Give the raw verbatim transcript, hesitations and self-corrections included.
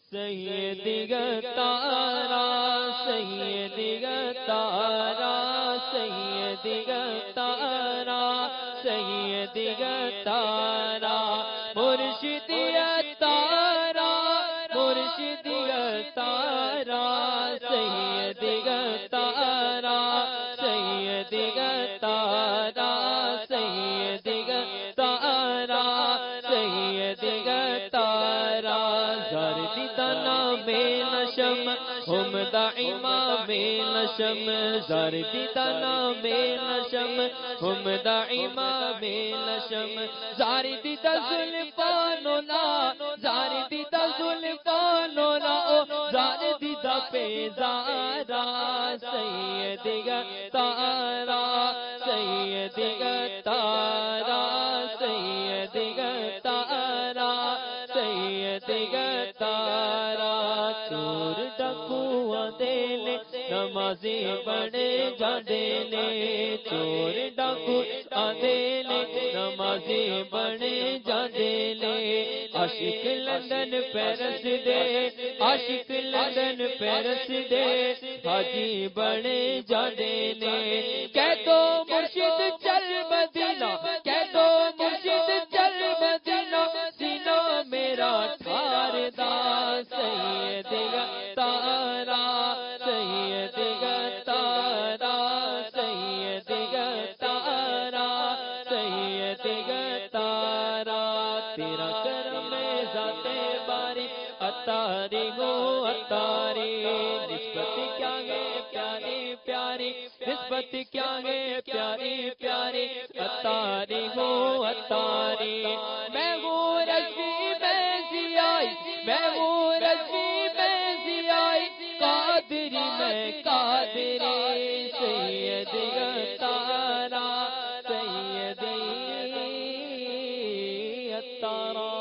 سیدی تارا سیدی تارا سیدی تارا سیدی تارا مرشدی تارا مرشدی تارا سیدی تارا سیدی تارا سیدی تارا سیدی تارا زردی تنا میں نشم ہم دا امام نشم زردی تنا میں نشم ہم دا امام نشم زردی تا زلفانولا زردی تا زلفانولا زردی تا پیزارا سیدی تارا سیدی تارا سیدی تارا سیدی تارا چور ڈکو دینے نمازی بڑے جاندے چور ڈکو دینے نمازی بڑے جاندے عاشق لندن پیرس دے عاشق لندن پیرس دے حاجی بڑے جاندے کہہ دو مرشد چل مدینہ کہہ دو مرشد چل مدینہ سینہ میرا ٹھار دا سیدی تارا سیدی تارا سیدی تارا سیدی تارا تیرا کرم ذات باری اتاری ہو اتاری نسبت کیا ہے پیاری پیاری نسبت کیا ہے پیاری پیاری اتاری ہو اتاری میں ہوں رضی میں زیائی میں ہوں رضی میں زیائی قادری میں قادری سیدی تارا سیدی تارا